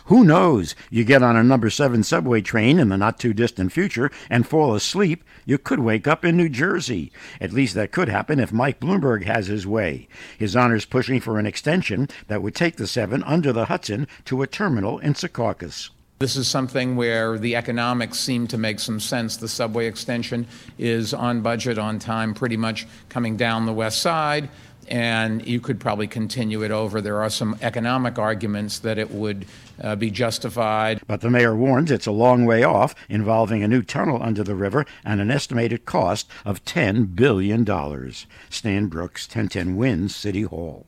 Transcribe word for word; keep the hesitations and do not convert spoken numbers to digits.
Who knows? You get on a number seven subway train in the not-too-distant future and fall asleep, you could wake up in New Jersey. At least that could happen if Mike Bloomberg has his way. His Honor's pushing for an extension that would take the seven under the Hudson to a terminal in Secaucus. This is something where the economics seem to make some sense. The subway extension is on budget, on time, pretty much coming down the west side, and you could probably continue it over. There are some economic arguments that it would uh, be justified. But the mayor warns it's a long way off, involving a new tunnel under the river and an estimated cost of ten billion dollars. Stan Brooks, ten ten Wins, City Hall.